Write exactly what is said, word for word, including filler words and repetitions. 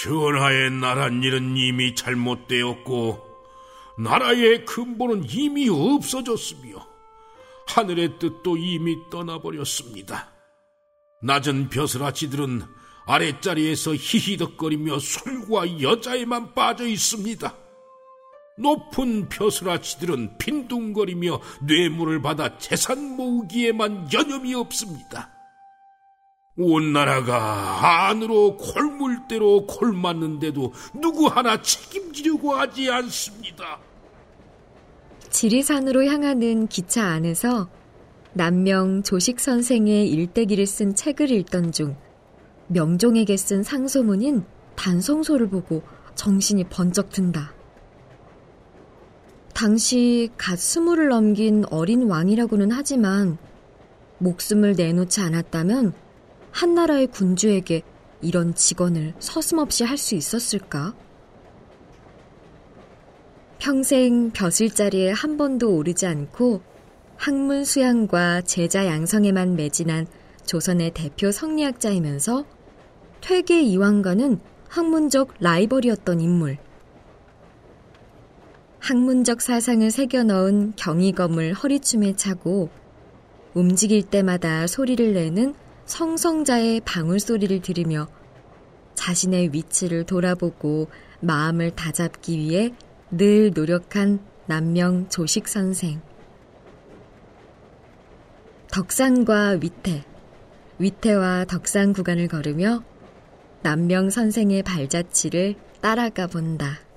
전하의 나란 일은 이미 잘못되었고 나라의 근본은 이미 없어졌으며 하늘의 뜻도 이미 떠나버렸습니다. 낮은 벼슬아치들은 아랫자리에서 히히덕거리며 술과 여자에만 빠져 있습니다. 높은 벼슬아치들은 빈둥거리며 뇌물을 받아 재산 모으기에만 여념이 없습니다. 온 나라가 안으로 골물대로 골맞는데도 누구 하나 책임지려고 하지 않습니다. 지리산으로 향하는 기차 안에서 남명 조식 선생의 일대기를 쓴 책을 읽던 중 명종에게 쓴 상소문인 단성소를 보고 정신이 번쩍 든다. 당시 갓 스물을 넘긴 어린 왕이라고는 하지만 목숨을 내놓지 않았다면 한나라의 군주에게 이런 직언을 서슴없이 할 수 있었을까? 평생 벼슬자리에 한 번도 오르지 않고 학문 수양과 제자 양성에만 매진한 조선의 대표 성리학자이면서 퇴계 이황과는 학문적 라이벌이었던 인물. 학문적 사상을 새겨넣은 경이검을 허리춤에 차고 움직일 때마다 소리를 내는 성성자의 방울소리를 들으며 자신의 위치를 돌아보고 마음을 다잡기 위해 늘 노력한 남명 조식 선생. 덕산과 위태, 위태와 덕산 구간을 걸으며 남명 선생의 발자취를 따라가 본다.